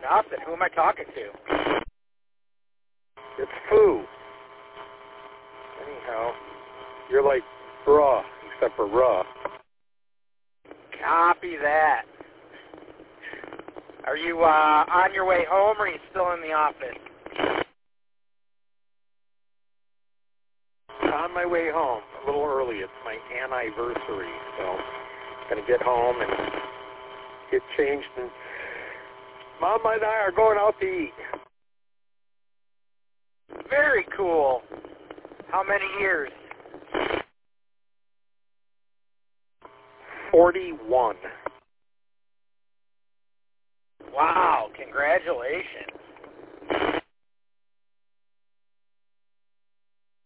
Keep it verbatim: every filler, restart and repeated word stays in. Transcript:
Nothing. Who am I talking to? It's Foo. Anyhow, you're like bruh, except for ruh. Copy that. Are you uh, on your way home, or are you still in the office? On my way home, a little early. It's my anniversary, so I'm going to get home and get changed. And Mom and I are going out to eat. Very cool. How many years? forty-one. Wow, congratulations.